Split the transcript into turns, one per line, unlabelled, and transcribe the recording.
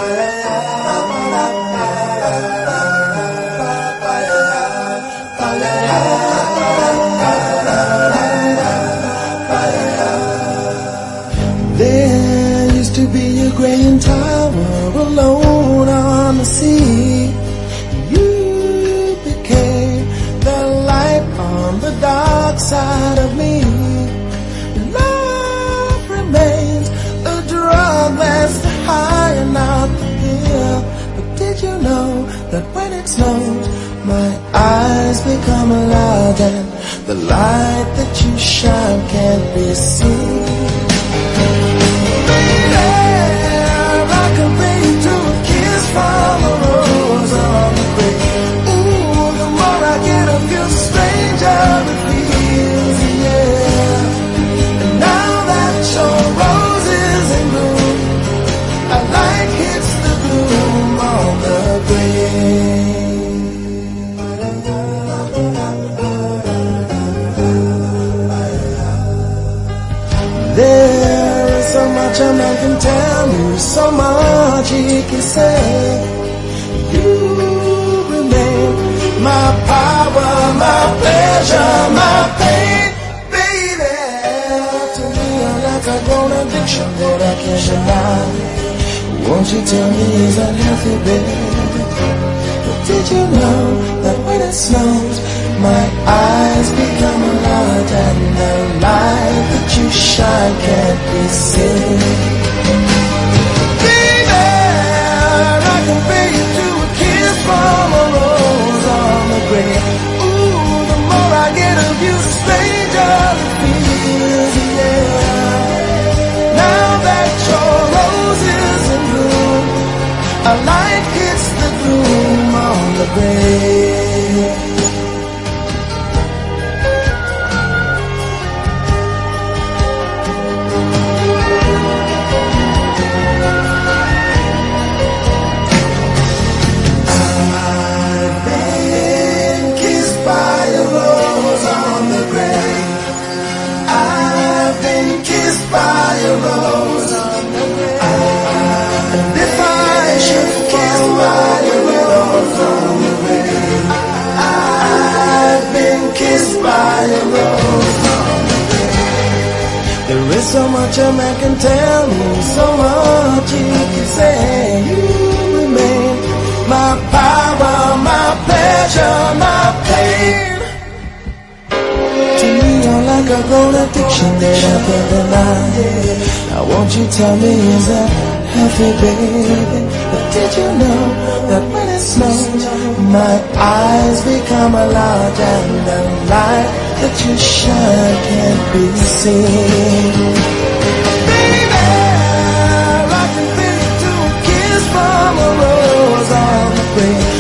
There used to be a grand tower alone on the sea. You became the light on the dark side of me. Love remains a drug that's high and not the pill. But did you know that when it snows, my eyes become alive and the light that you shine can't be seen? There is so much a man can tell me, so much he can say. You remain my power, my pleasure, my pain, baby. To me you're like a grown addiction that I can't deny. Won't you tell me is that healthy, baby? But did you know that when it snows, my eyes become a light and the light that you shine can't be seen? Baby, I compare you to a kiss from a rose on the grave. Ooh, the more I get of you, the stranger it feels, yeah. Now that your rose is in bloom, a light hits the gloom on the grave. There is so much a man can tell me, so much he can say. You remain my power, my pleasure, my pain. To me you're like a grown addiction that I can't deny. Now won't you tell me is that healthy, baby? But did you know that when it snows, my eyes become a large and the light that you shine can't be seen? Baby, I can feel you to a kiss from a rose on the grave.